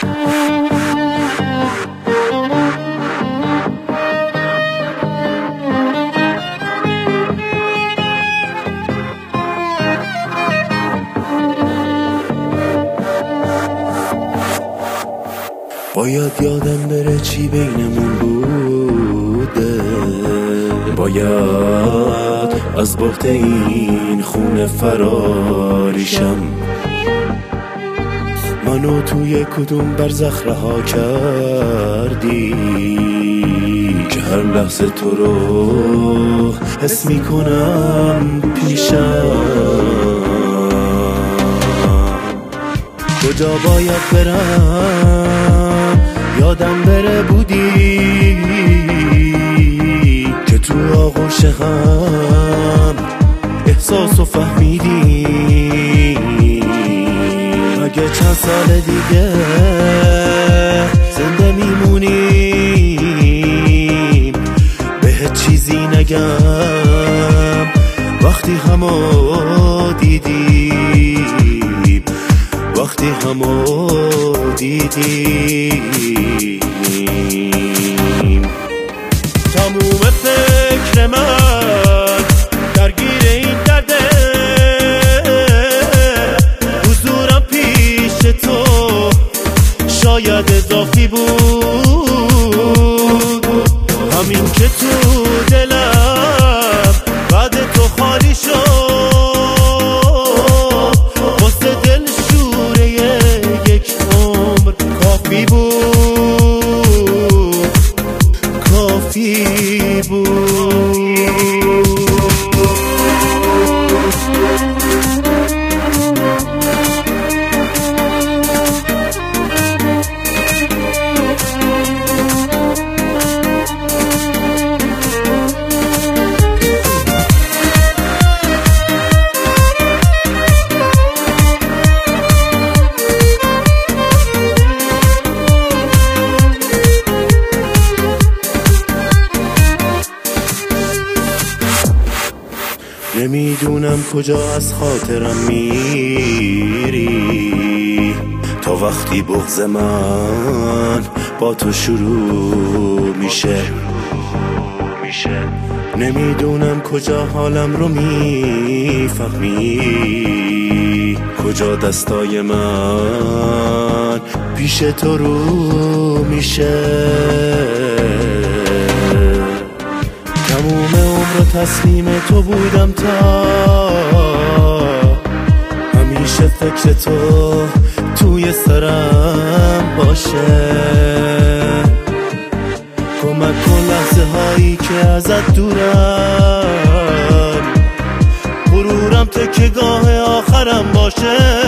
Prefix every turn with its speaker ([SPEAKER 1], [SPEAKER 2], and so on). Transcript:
[SPEAKER 1] باید یادم بره چی بینمون بوده، باید از بحت این خونه فراریشم. منو توی کدوم برزخ رها کردی که هر لحظه تو رو حس میکنم پیشم. کجا باید برم یادم بره بودی که تو آغوش هم احساس و فهمیدی. اگه چند سال دیگه زنده میمونیم بهت چیزی نگم وقتی همو دیدیم، وقتی همو دیدیم. تموم فکر من درگیر این درده، حضورم پیش تو شاید اضافی بود. همین که تو دلم بعد تو خالی شد، واسه دل شوره یک عمر کافی بود، کافی بود. نمیدونم کجا از خاطرم میری تا وقتی بغض من با تو شروع میشه. نمیدونم کجا حالم رو میفهمی، کجا دستای من پیش تو رو میشه. تموم عمر تسلیم تو بودم تا همیشه فکر تو توی سرم باشه. کمک کن لحظه هایی که ازت دورم، غرورم تکیه‌گاه آخرم باشه.